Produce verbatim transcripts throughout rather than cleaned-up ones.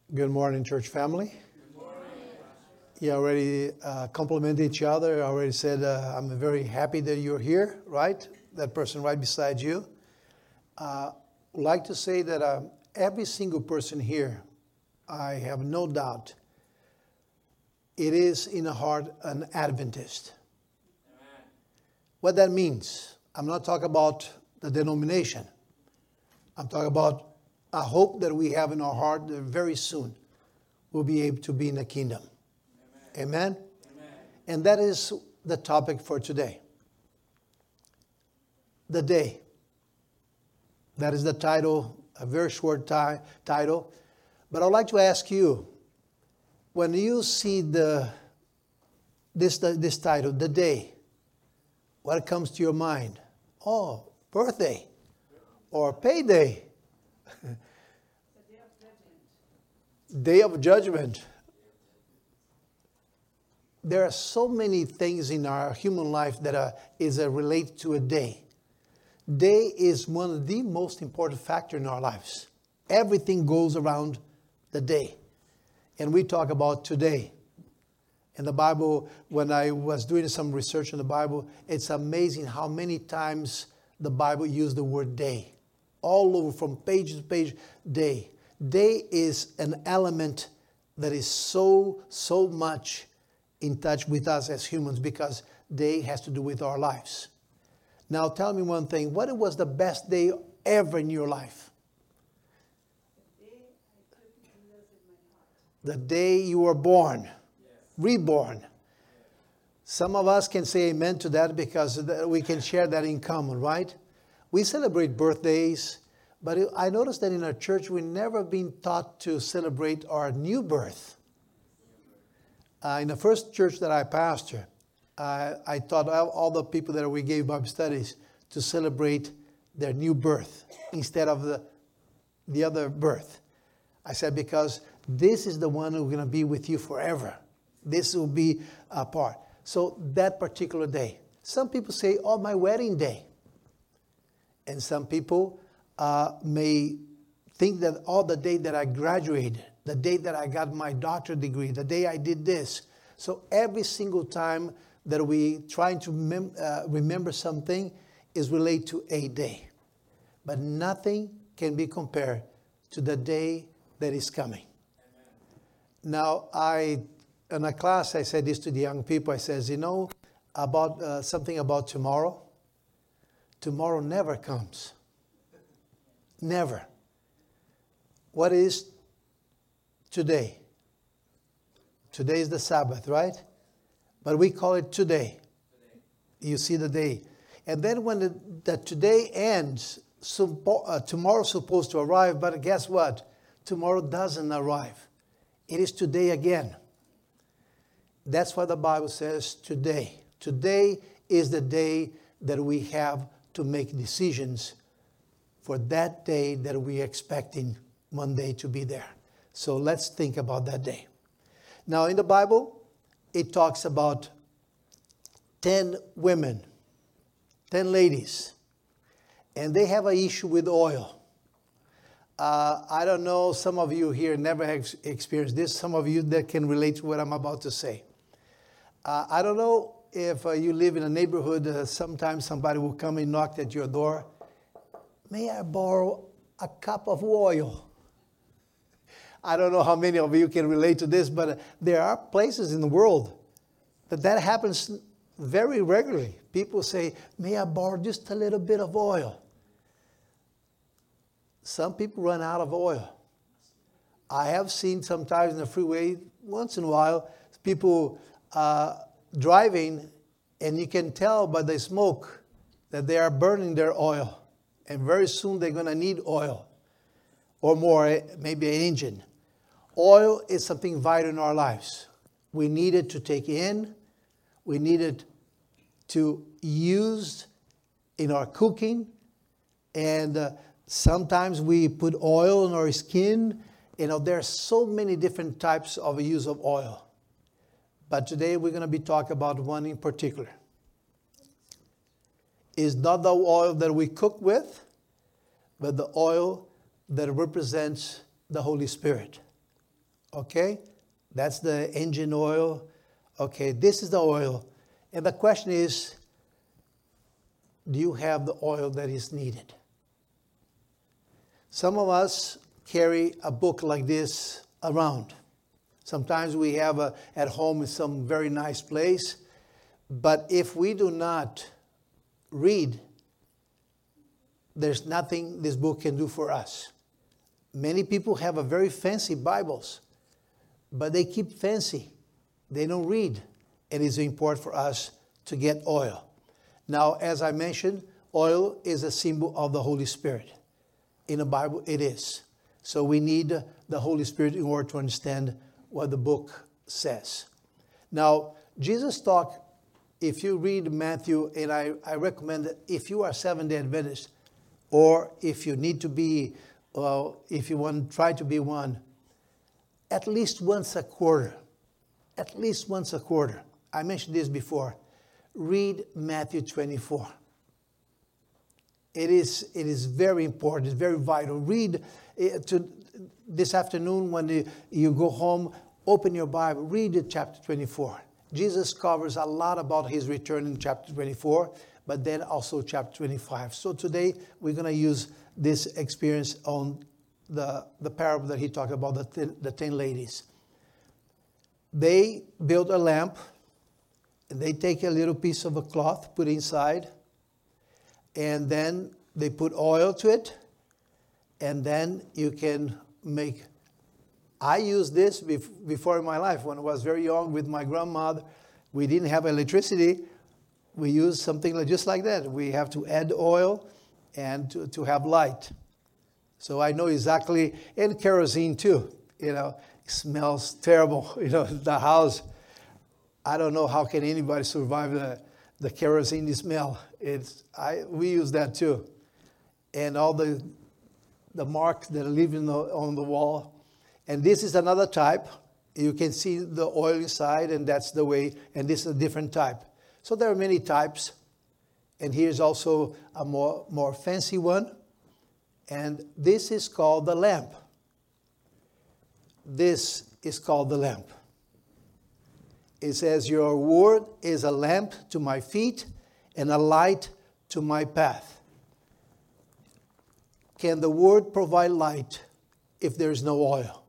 Good morning, church family. Good morning. You already uh, complimented each other. I already said, uh, I'm very happy that you're here, right? That person right beside you. Uh, I'd like to say that uh, every single person here, I have no doubt, it is in the heart an Adventist. Amen. What that means, I'm not talking about the denomination. I'm talking about a hope that we have in our heart that very soon we'll be able to be in the kingdom. Amen. Amen? Amen. And that is the topic for today. The day. That is the title, a very short ti- title. But I'd like to ask you, when you see the this, this title, The Day, what comes to your mind? Oh, birthday or payday. Day of Judgment. There are so many things in our human life that are, is a related to a day. Day is one of the most important factors in our lives. Everything goes around the day. And we talk about today. In the Bible, when I was doing some research in the Bible, it's amazing how many times the Bible used the word day. All over, from page to page, day. Day is an element that is so, so much in touch with us as humans because day has to do with our lives. Now tell me one thing. What was the best day ever in your life? The day you were born. Yes. Reborn. Yes. Some of us can say amen to that because we can share that in common, right? We celebrate birthdays. But I noticed that in our church, we've never been taught to celebrate our new birth. Uh, in the first church that I pastor, uh, I taught all the people that we gave Bible studies to celebrate their new birth instead of the, the other birth. I said, because this is the one who's going to be with you forever. This will be a part. So that particular day. Some people say, oh, my wedding day. And some people Uh, may think that all the day that I graduated, the day that I got my doctorate degree, the day I did this. So every single time that we try to mem- uh, remember something is related to a day. But nothing can be compared to the day that is coming. Amen. Now, I, in a class, I said this to the young people. I says, you know, about uh, something about tomorrow. Tomorrow never comes. Never. What is today? Today is the Sabbath, right? But we call it today. Today. You see the day. And then when the, the today ends, so, uh, tomorrow's supposed to arrive, but guess what? Tomorrow doesn't arrive. It is today again. That's why the Bible says today. Today is the day that we have to make decisions for that day that we're expecting one day to be there. So let's think about that day. Now in the Bible, it talks about ten women, ten ladies, and they have an issue with oil. Uh, I don't know, some of you here never have experienced this. Some of you that can relate to what I'm about to say. Uh, I don't know if uh, you live in a neighborhood, uh, sometimes somebody will come and knock at your door. May I borrow a cup of oil? I don't know how many of you can relate to this, but there are places in the world that that happens very regularly. People say, may I borrow just a little bit of oil? Some people run out of oil. I have seen sometimes in the freeway, once in a while, people uh, driving, and you can tell by the smoke that they are burning their oil. And very soon they're going to need oil or more, maybe an engine. Oil is something vital in our lives. We need it to take in. We need it to use in our cooking. And uh, sometimes we put oil on our skin. You know, there are so many different types of use of oil. But today we're going to be talking about one in particular. Is not the oil that we cook with, but the oil that represents the Holy Spirit. Okay? That's the engine oil. Okay, this is the oil. And the question is, do you have the oil that is needed? Some of us carry a book like this around. Sometimes we have a, at home in some very nice place. But if we do not read, there's nothing this book can do for us. Many people have a very fancy Bibles, but they keep fancy. They don't read. It is important for us to get oil. Now, as I mentioned, oil is a symbol of the Holy Spirit. In the Bible, it is. So we need the Holy Spirit in order to understand what the book says. Now, Jesus talked, if you read Matthew, and I, I recommend that if you are Seventh-day Adventist, or if you need to be, uh, if you want to try to be one, at least once a quarter, at least once a quarter, I mentioned this before, read Matthew twenty-four. It is, it is very important, it's very vital. Read uh, to, this afternoon when you, you go home, open your Bible, read chapter twenty-four. Jesus covers a lot about his return in chapter twenty-four, but then also chapter twenty-five. So today we're going to use this experience on the, the parable that he talked about, the ten, the ten ladies. They build a lamp, and they take a little piece of a cloth, put inside, and then they put oil to it, and then you can make. I used this before in my life when I was very young with my grandmother. We didn't have electricity. We used something just like that. We have to add oil and to, to have light. So I know exactly, and kerosene too. You know, it smells terrible. You know, the house. I don't know how can anybody survive the, the kerosene smell. It's I we use that too, and all the the marks that are leaving on the wall. And this is another type. You can see the oil inside, and that's the way. And this is a different type. So there are many types. And here's also a more, more fancy one. And this is called the lamp. This is called the lamp. It says, your word is a lamp to my feet and a light to my path. Can the word provide light if there's no oil?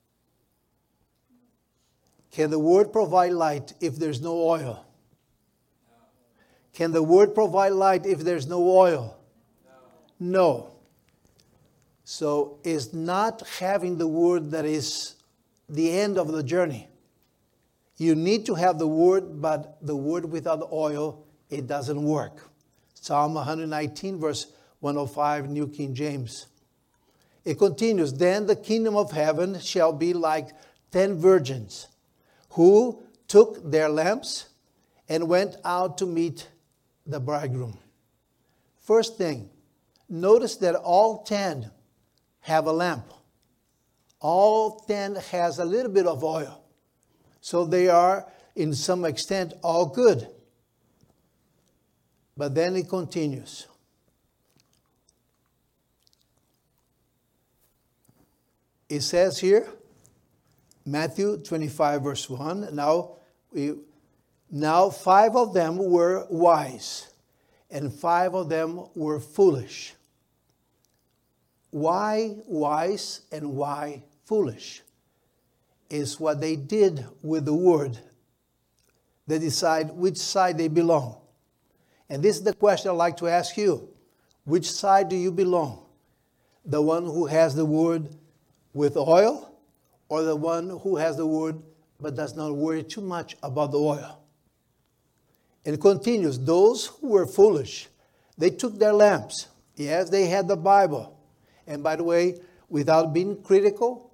Can the word provide light if there's no oil? Can the word provide light if there's no oil? No. So it's not having the word that is the end of the journey. You need to have the word, but the word without the oil, it doesn't work. Psalm one nineteen, verse one oh five, New King James. It continues, then the kingdom of heaven shall be like ten virgins, who took their lamps and went out to meet the bridegroom. First thing, notice that all ten have a lamp. All ten has a little bit of oil. So they are, in some extent, all good. But then it continues. It says here, Matthew twenty-five, verse one, now, we, now five of them were wise, and five of them were foolish. Why wise and why foolish? Is what they did with the word. They decide which side they belong. And this is the question I'd like to ask you. Which side do you belong? The one who has the word with oil, or the one who has the word but does not worry too much about the oil? And it continues, those who were foolish, they took their lamps. Yes, they had the Bible. And by the way, without being critical,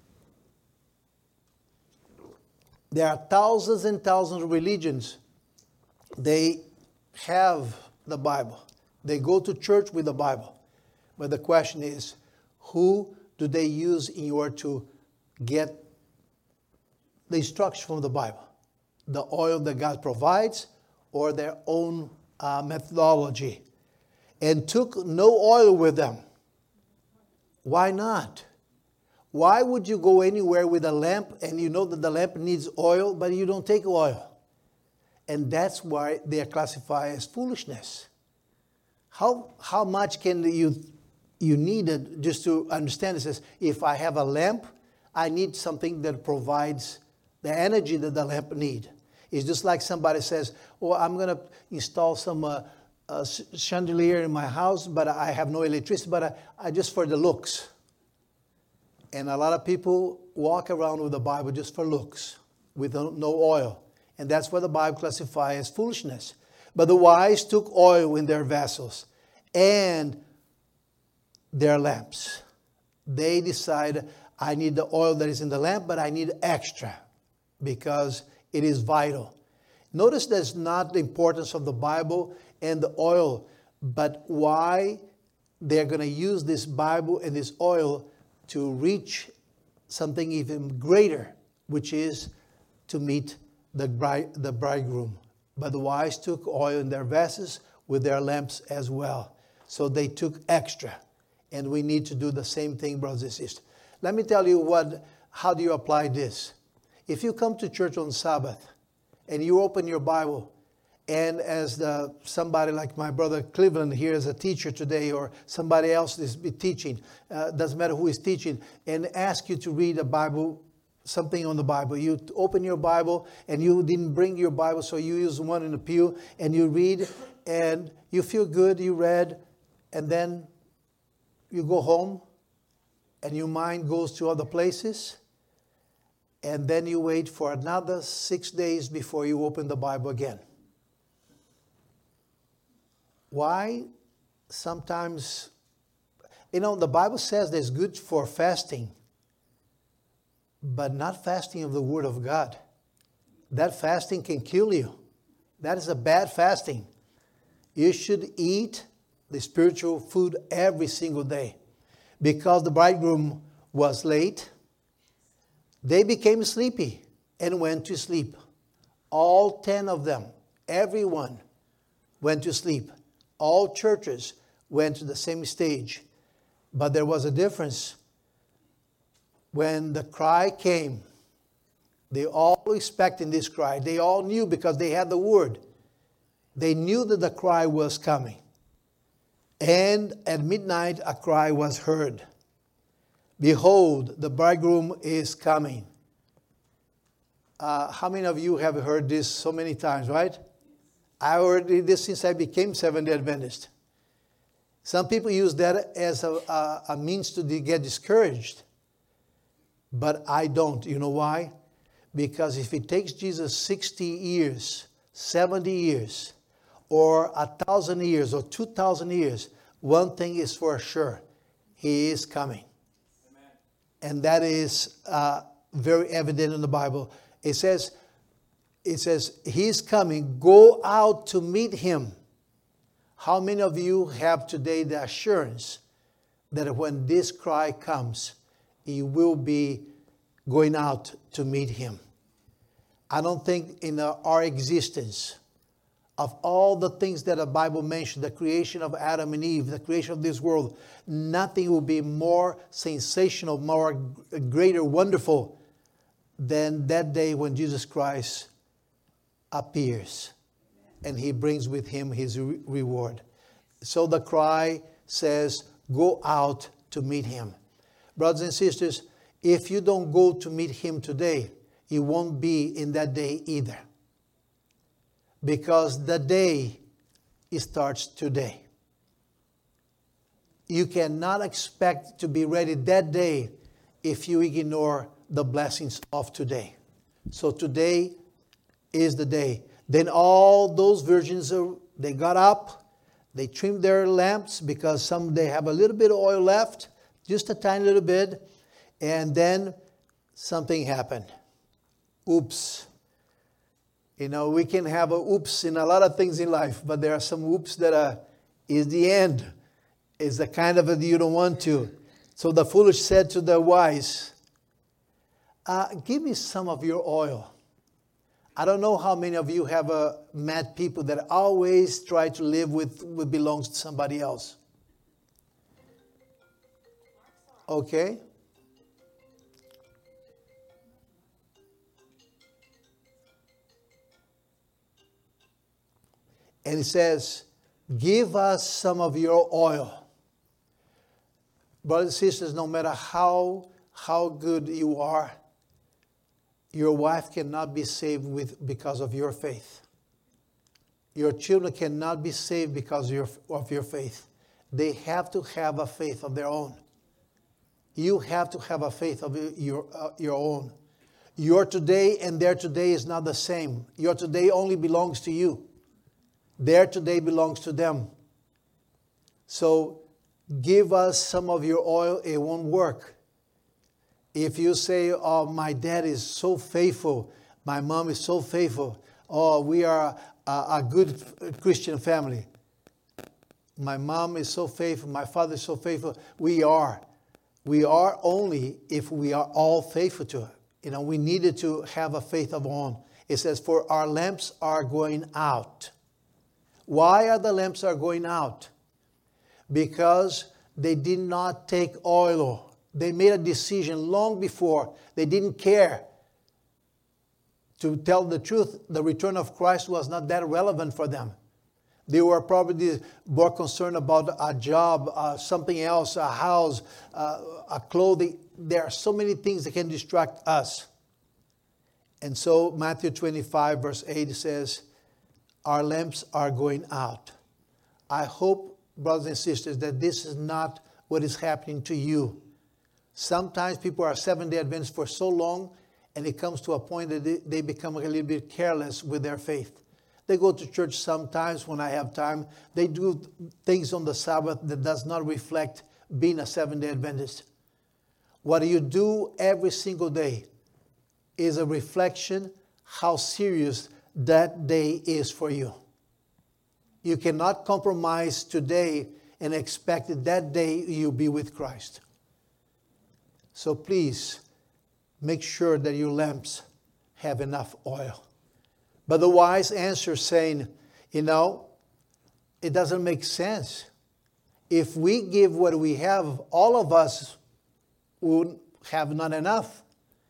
there are thousands and thousands of religions. They have the Bible. They go to church with the Bible. But the question is, who do they use in order to get the instruction from the Bible? The oil that God provides, or their own uh, methodology? And took no oil with them. Why not? Why would you go anywhere with a lamp and you know that the lamp needs oil, but you don't take oil? And that's why they are classified as foolishness. How, how much can you, you need it just to understand? It says, if I have a lamp, I need something that provides the energy that the lamp needs. It's just like somebody says, oh, I'm going to install some uh, uh, chandelier in my house, but I have no electricity, but I, I just for the looks. And a lot of people walk around with the Bible just for looks, with no oil. And that's what the Bible classifies as foolishness. But the wise took oil in their vessels and their lamps. They decided, I need the oil that is in the lamp, but I need extra because it is vital. Notice that's not the importance of the Bible and the oil, but why they're going to use this Bible and this oil to reach something even greater, which is to meet the bride, the bridegroom. But the wise took oil in their vessels with their lamps as well. So they took extra. And we need to do the same thing, brothers and sisters. Let me tell you what, how do you apply this? If you come to church on Sabbath and you open your Bible, and as the, somebody like my brother Cleveland here is a teacher today, or somebody else is teaching, uh, doesn't matter who is teaching, and ask you to read a Bible, something on the Bible. You open your Bible and you didn't bring your Bible, so you use one in the pew and you read and you feel good, you read, and then you go home and your mind goes to other places, and then you wait for another six days before you open the Bible again. Why? Sometimes, you know, the Bible says that it's good for fasting, but not fasting of the Word of God. That fasting can kill you. That is a bad fasting. You should eat the spiritual food every single day. Because the bridegroom was late, they became sleepy and went to sleep. All ten of them, everyone went to sleep. All churches went to the same stage. But there was a difference. When the cry came, they all expected this cry. They all knew because they had the word. They knew that the cry was coming. And at midnight a cry was heard. Behold, the bridegroom is coming. Uh, how many of you have heard this so many times, right? I heard this since I became Seventh-day Adventist. Some people use that as a, a, a means to get discouraged. But I don't. You know why? Because if it takes Jesus sixty years, seventy years, or a thousand years, or two thousand years, one thing is for sure. He is coming. Amen. And that is uh, very evident in the Bible. It says, it says, He's coming. Go out to meet Him. How many of you have today the assurance that when this cry comes, you will be going out to meet Him? I don't think in our existence, of all the things that the Bible mentioned, the creation of Adam and Eve, the creation of this world, nothing will be more sensational, more greater, wonderful than that day when Jesus Christ appears and He brings with Him His re- reward. So the cry says, go out to meet Him. Brothers and sisters, if you don't go to meet Him today, you won't be in that day either. Because the day starts today. You cannot expect to be ready that day if you ignore the blessings of today. So today is the day. Then all those virgins, they got up, they trimmed their lamps because some they have a little bit of oil left, just a tiny little bit, and then something happened. Oops. You know, we can have a oops in a lot of things in life, but there are some oops that are, is the end. Is the kind of it you don't want to. So the foolish said to the wise, uh, give me some of your oil. I don't know how many of you have uh, met people that always try to live with what belongs to somebody else. Okay? And it says, give us some of your oil. Brothers and sisters, no matter how, how good you are, your wife cannot be saved with, because of your faith. Your children cannot be saved because of your, of your faith. They have to have a faith of their own. You have to have a faith of your, uh, your own. Your today and their today is not the same. Your today only belongs to you. Their today belongs to them. So give us some of your oil, it won't work. If you say, oh, my dad is so faithful, my mom is so faithful, oh, we are a, a good Christian family. My mom is so faithful, my father is so faithful. We are. We are only if we are all faithful to it. You know, we needed to have a faith of our own. It says, for our lamps are going out. Why are the lamps are going out? Because they did not take oil. They made a decision long before. They didn't care. To tell the truth, the return of Christ was not that relevant for them. They were probably more concerned about a job, uh, something else, a house, uh, a clothing. There are so many things that can distract us. And so Matthew twenty-five verse eight says, our lamps are going out. I hope, brothers and sisters, that this is not what is happening to you. Sometimes people are Seventh-day Adventists for so long, and it comes to a point that they, they become a little bit careless with their faith. They go to church sometimes when I have time. They do things on the Sabbath that does not reflect being a Seventh-day Adventist. What you do every single day is a reflection how serious that day is for you. You cannot compromise today and expect that that day you'll be with Christ. So please, make sure that your lamps have enough oil. But the wise answer saying, you know, it doesn't make sense. If we give what we have, all of us would have not enough.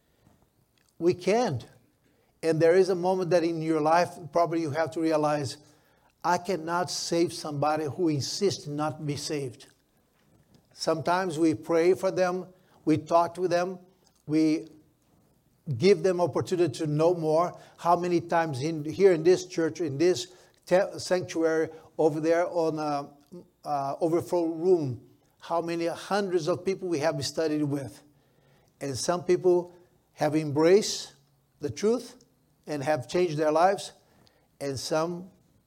We can't. And there is a moment that in your life, probably you have to realize, I cannot save somebody who insists not to be saved. Sometimes we pray for them, we talk with them, we give them opportunity to know more. How many times in, here in this church, in this te- sanctuary, over there on a uh, overflow room, how many hundreds of people we have studied with. And some people have embraced the truth and have changed their lives. And some,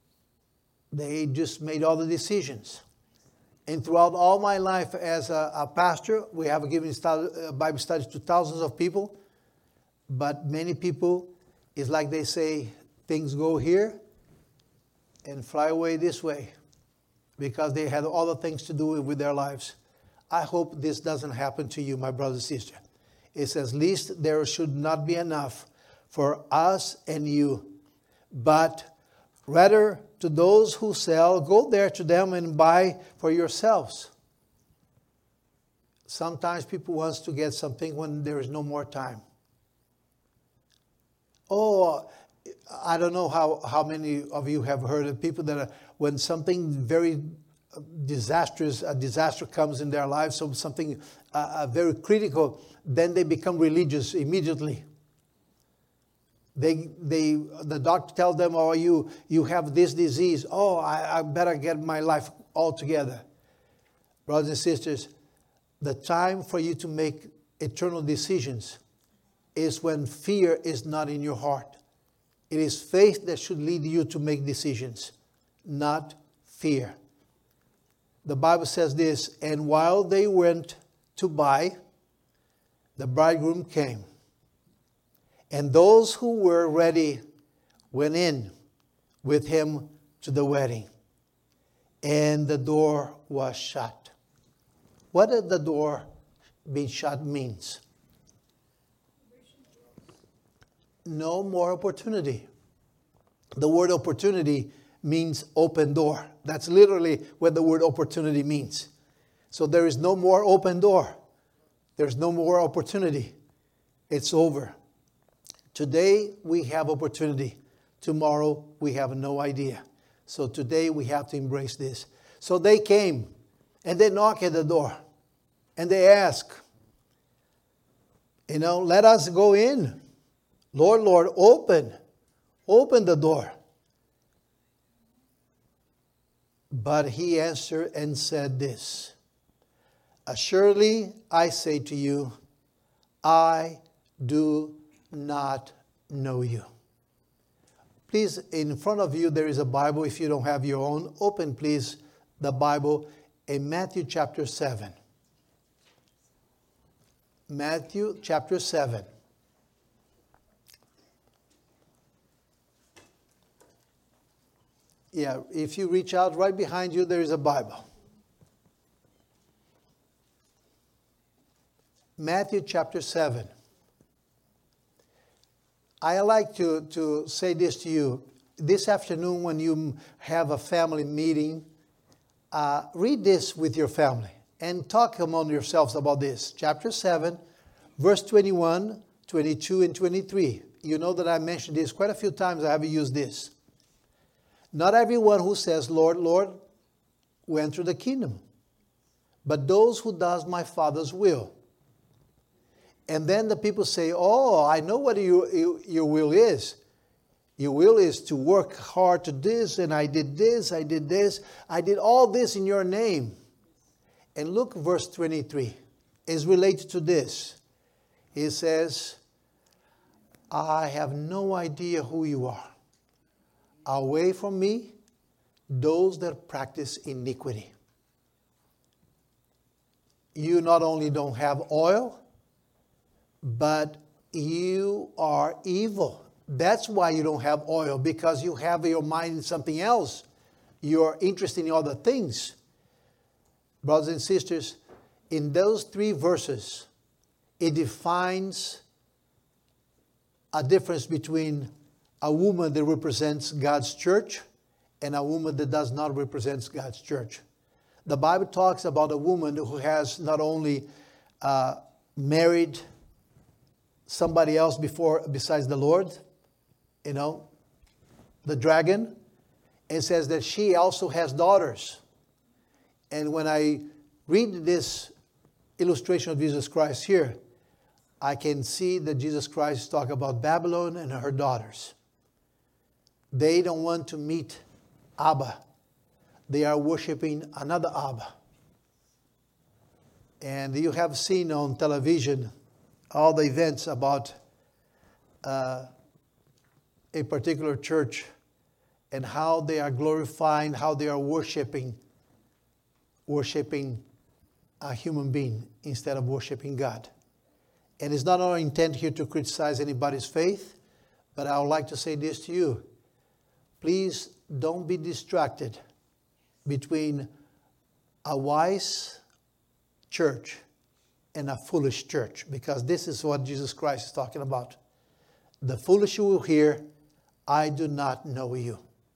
they just made all the decisions. And throughout all my life as a, a pastor, we have given study, uh, Bible studies to thousands of people. But many people, it's like they say, things go here and fly away this way. Because they had other things to do with their lives. I hope this doesn't happen to you, my brother and sister. It says, least there should not be enough for us and you. But rather to those who sell, go there to them and buy for yourselves. Sometimes people want to get something when there is no more time. Oh, I don't know how, how many of you have heard of people that are, when something very disastrous, a disaster comes in their lives, so something uh, uh, very critical, then they become religious immediately. They, they, the doctor tells them, oh, you, you have this disease. Oh, I, I better get my life all together. Brothers and sisters, the time for you to make eternal decisions is when fear is not in your heart. It is faith that should lead you to make decisions, not fear. The Bible says this, and while they went to buy, the bridegroom came. And those who were ready went in with him to the wedding. And the door was shut. What does the door being shut means? No more opportunity. The word opportunity means open door. That's literally what the word opportunity means. So there is no more open door. There's no more opportunity. It's over. Today we have opportunity. Tomorrow we have no idea. So today we have to embrace this. So they came and they knocked at the door and they asked, you know, let us go in. Lord, Lord, open. Open the door. But he answered and said this, assuredly I say to you, I do not know you. Please, in front of you there is a Bible. If you don't have your own, open please the Bible in Matthew chapter seven. Matthew chapter seven. Yeah, if you reach out, right behind you there is a Bible. Matthew chapter seven. I like to, to say this to you. This afternoon when you have a family meeting, uh, read this with your family and talk among yourselves about this. Chapter seven, verse twenty-one, twenty-two, and twenty-three. You know that I mentioned this quite a few times. I have used this. Not everyone who says, Lord, Lord, will enter the kingdom, but those who does my Father's will. And then the people say, oh, I know what your, your will is. Your will is to work hard to this, and I did this, I did this, I did all this in your name. And look, verse twenty-three is related to this. It says, I have no idea who you are. Away from me, those that practice iniquity. You not only don't have oil, but you are evil. That's why you don't have oil, because you have your mind in something else. You're interested in other things. Brothers and sisters, in those three verses, it defines a difference between a woman that represents God's church and a woman that does not represent God's church. The Bible talks about a woman who has not only uh, married somebody else before besides the Lord, you know, the dragon. It says that she also has daughters. And when I read this illustration of Jesus Christ here, I can see that Jesus Christ talk about Babylon and her daughters. They don't want to meet Abba. They are worshiping another Abba. And you have seen on television all the events about uh, a particular church and how they are glorifying, how they are worshiping, worshiping a human being instead of worshiping God. And it's not our intent here to criticize anybody's faith, but I would like to say this to you. Please don't be distracted between a wise church and a foolish church, because this is what Jesus Christ is talking about. The foolish will hear, I do not know you.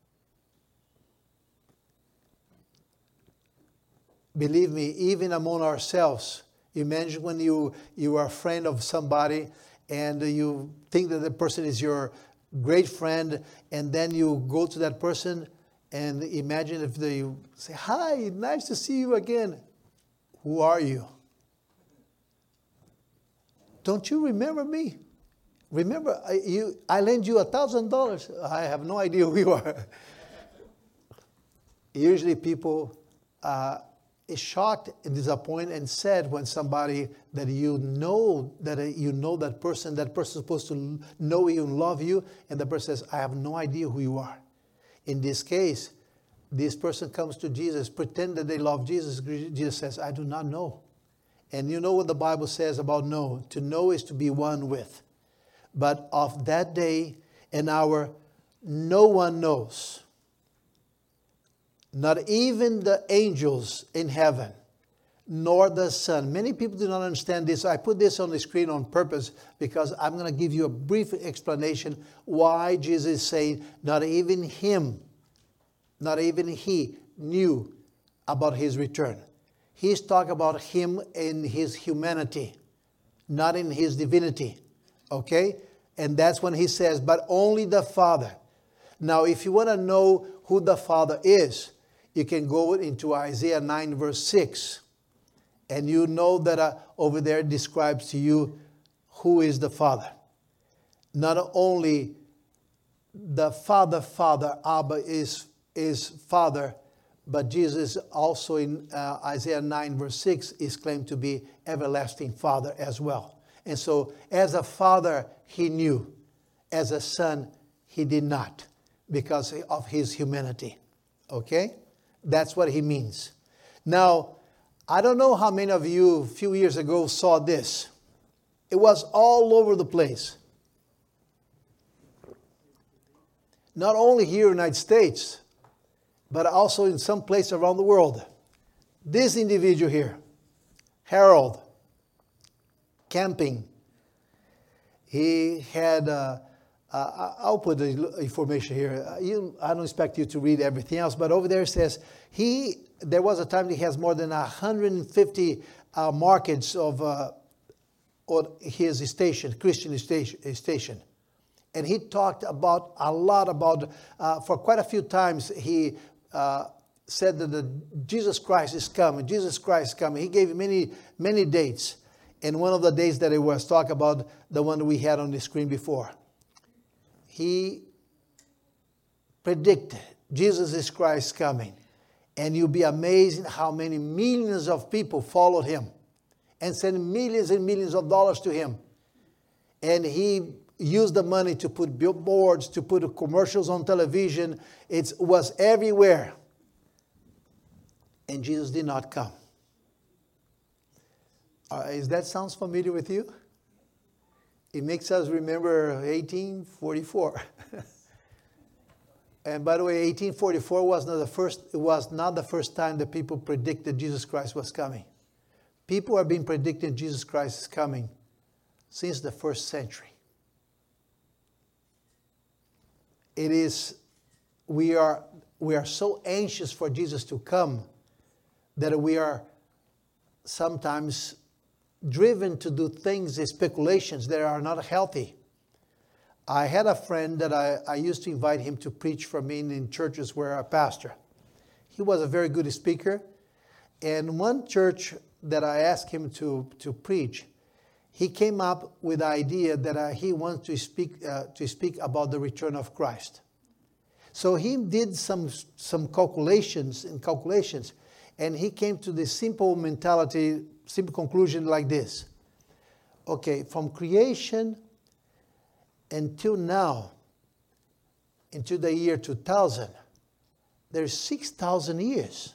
Believe me, even among ourselves, imagine when you, you are a friend of somebody and you think that the person is your great friend, and then you go to that person and imagine if they say, hi, nice to see you again. Who are you? Don't you remember me? Remember, I, you, I lent you a thousand dollars. I have no idea who you are. Usually people uh, is shocked and disappointed and sad when somebody that you know, that you know that person, that person is supposed to know you and love you, and the person says, I have no idea who you are. In this case, this person comes to Jesus, pretend that they love Jesus. Jesus says, I do not know. And you know what the Bible says about know. To know is to be one with. But of that day and hour, no one knows. Not even the angels in heaven, nor the Son. Many people do not understand this. I put this on the screen on purpose because I'm going to give you a brief explanation why Jesus is saying not even him, not even he knew about his return. He's talking about him in his humanity, not in his divinity. Okay? And that's when he says, but only the Father. Now, if you want to know who the Father is, you can go into Isaiah nine verse six. And you know that uh, over there it describes to you who is the Father. Not only the Father, Father, Abba is, is Father, but Jesus also in uh, Isaiah nine verse six is claimed to be everlasting Father as well. And so as a father, he knew. As a son, he did not because of his humanity. Okay? That's what he means. Now, I don't know how many of you a few years ago saw this. It was all over the place. Not only here in the United States, but also in some place around the world. This individual here, Harold, camping. He had, uh, uh, I'll put the information here. Uh, you, I don't expect you to read everything else, but over there it says, he, there was a time that he has more than one hundred fifty uh, markets of uh, on his station, Christian station. station. And he talked about a lot about, uh, for quite a few times, he uh, said that the Jesus Christ is coming, Jesus Christ is coming. He gave many, many dates. And one of the days that he was talking about, the one we had on the screen before. He predicted Jesus is Christ coming. And you'll be amazed how many millions of people followed him and sent millions and millions of dollars to him. And he used the money to put billboards, to put commercials on television. It was everywhere. And Jesus did not come. Uh, is that sounds familiar with you? It makes us remember eighteen forty-four. And by the way, eighteen forty-four was not the first. It was not the first time that people predicted Jesus Christ was coming. People have been predicting Jesus Christ is coming since the first century. It is, we are, we are so anxious for Jesus to come that we are sometimes driven to do things, speculations that are not healthy. I had a friend that I, I used to invite him to preach for me in churches where I pastor. He was a very good speaker. And one church that I asked him to, to preach, he came up with the idea that uh, he wants to speak, uh, to speak about the return of Christ. So he did some, some calculations and calculations, and he came to this simple mentality, simple conclusion like this. Okay, from creation until now, into the year two thousand, there's six thousand years.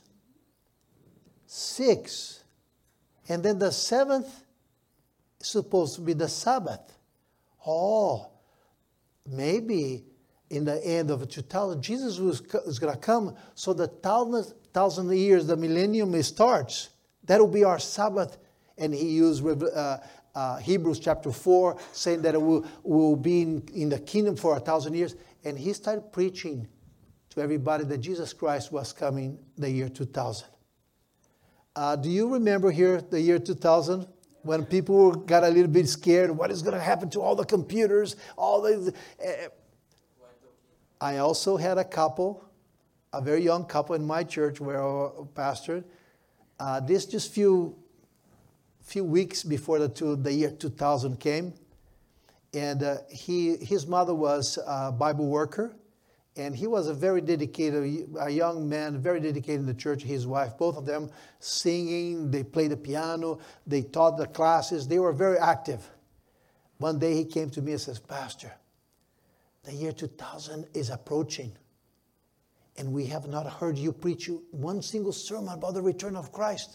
Six. And then the seventh is supposed to be the Sabbath. Oh, maybe in the end of two thousand, Jesus was, is going to come, so the thousand, thousand years, the millennium starts. That will be our Sabbath. And he used uh, uh, Hebrews chapter four, saying that it will, will be in, in the kingdom for a thousand years. And he started preaching to everybody that Jesus Christ was coming the year two thousand. Uh, do you remember here the year two thousand? When people got a little bit scared, what is going to happen to all the computers? All the, uh, I also had a couple, a very young couple in my church where I pastored. Uh, this just few few weeks before the, two, the year two thousand came. And uh, he his mother was a Bible worker. And he was a very dedicated, a young man, very dedicated in the church. His wife, both of them singing, they played the piano, they taught the classes. They were very active. One day he came to me and says, Pastor, the year two thousand is approaching. And we have not heard you preach one single sermon about the return of Christ.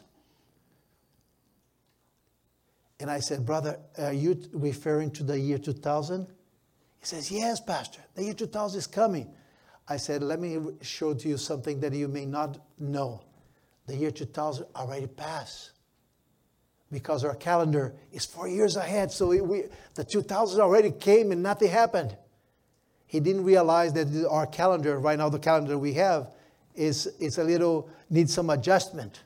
And I said, brother, are you referring to the year two thousand? He says, yes, Pastor, the year two thousand is coming. I said, let me show to you something that you may not know. The year two thousand already passed. Because our calendar is four years ahead. So we, we, the two thousand already came and nothing happened. He didn't realize that our calendar, right now the calendar we have, is, is a little, needs some adjustment.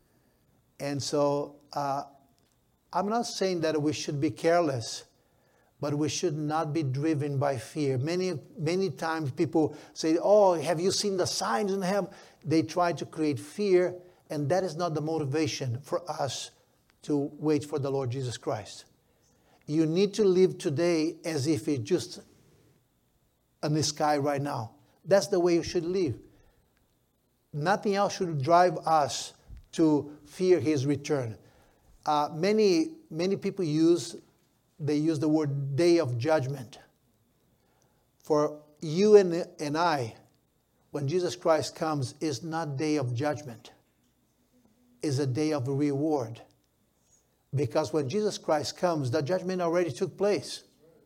And so uh, I'm not saying that we should be careless. But we should not be driven by fear. Many, many times people say, oh, have you seen the signs in heaven? They try to create fear, and that is not the motivation for us to wait for the Lord Jesus Christ. You need to live today as if it's just in the sky right now. That's the way you should live. Nothing else should drive us to fear his return. Uh, many, many people use, they use the word day of judgment. For you and, and I, when Jesus Christ comes, is not day of judgment. It's a day of reward. Because when Jesus Christ comes, the judgment already took place.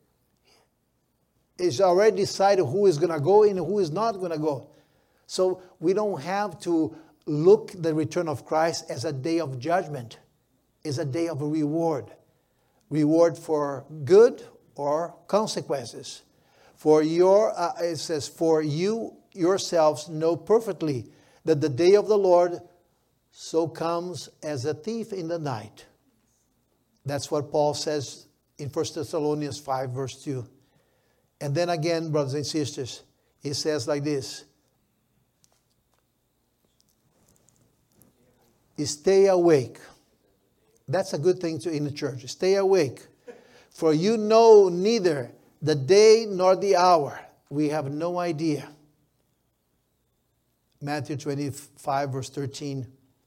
It's already decided who is going to go and who is not going to go. So we don't have to look the return of Christ as a day of judgment. It's a day of reward. Reward for good or consequences. For your, uh, it says, for you yourselves know perfectly that the day of the Lord so comes as a thief in the night. That's what Paul says in First Thessalonians five, verse two. And then again, brothers and sisters, he says like this. Stay awake. That's a good thing to in the church. Stay awake. For you know neither the day nor the hour. We have no idea. Matthew twenty-five, verse thirteen.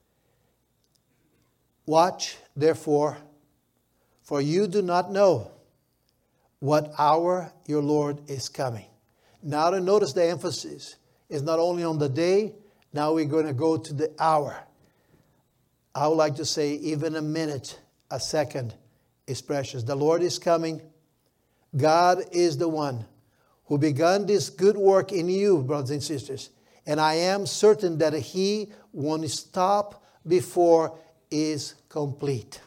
Watch, therefore, for you do not know what hour your Lord is coming. Now to notice the emphasis is not only on the day, now we're going to go to the hour. I would like to say even a minute, a second is precious. The Lord is coming. God is the one who began this good work in you, brothers and sisters. And I am certain that he won't stop before it is complete.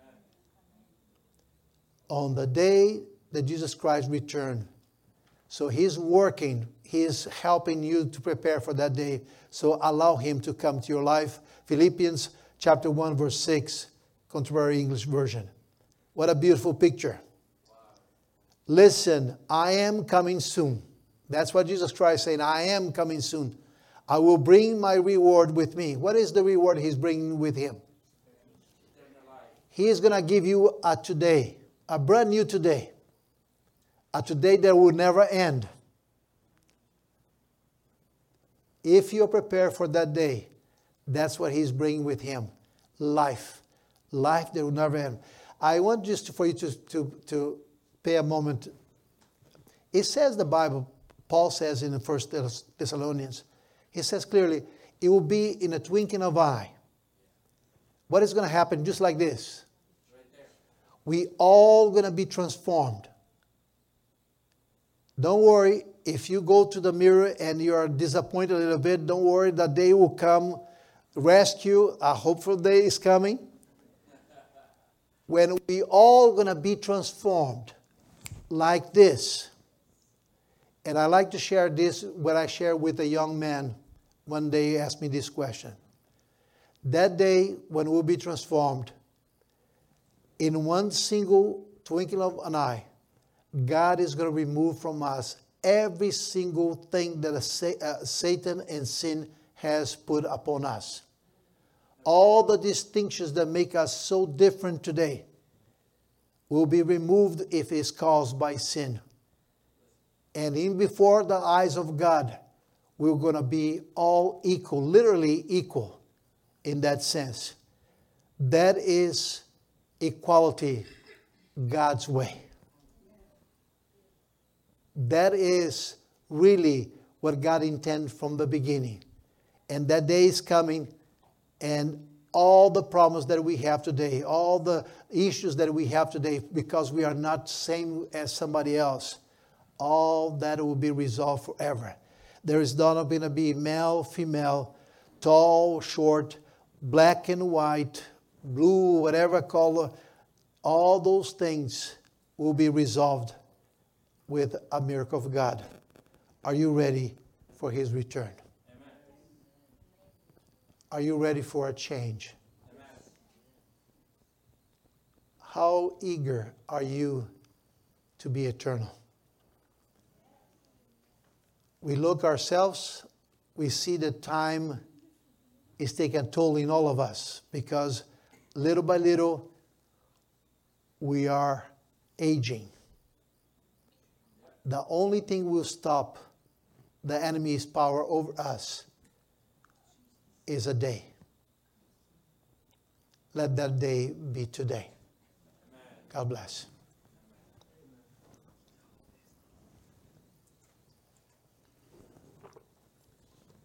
On the day that Jesus Christ returned. So he's working. He's helping you to prepare for that day. So allow him to come to your life. Philippians chapter one, verse six, Contemporary English Version. What a beautiful picture. Wow. Listen, I am coming soon. That's what Jesus Christ is saying. I am coming soon. I will bring my reward with me. What is the reward he's bringing with him? He is going to give you a today. A brand new today. A today that will never end. If you're prepared for that day, that's what he's bringing with him. Life. Life that will never end. I want just for you to, to, to pay a moment. It says the Bible, Paul says in the First Thessalonians, he says clearly, it will be in a twinkling of an eye. What is going to happen just like this? We all going to be transformed. Don't worry, if you go to the mirror and you are disappointed a little bit, don't worry, that day will come, rescue, a hopeful day is coming. When we all going to be transformed like this. And I like to share this, what I shared with a young man one day. He asked me this question. That day when we'll be transformed, in one single twinkle of an eye, God is going to remove from us every single thing that Satan and sin has put upon us. All the distinctions that make us so different today will be removed if it's caused by sin. And in before the eyes of God, we're going to be all equal, literally equal in that sense. That is equality God's way. That is really what God intended from the beginning. And that day is coming, and all the problems that we have today, all the issues that we have today, because we are not same as somebody else, all that will be resolved forever. There is not going to be male, female, tall, short, black and white, blue, whatever color. All those things will be resolved with a miracle of God. Are you ready for his return? Amen. Are you ready for a change? Amen. How eager are you to be eternal. We look ourselves, we see that time is taking a toll in all of us because little by little we are aging. The only thing will stop the enemy's power over us is a day. Let that day be today. God bless.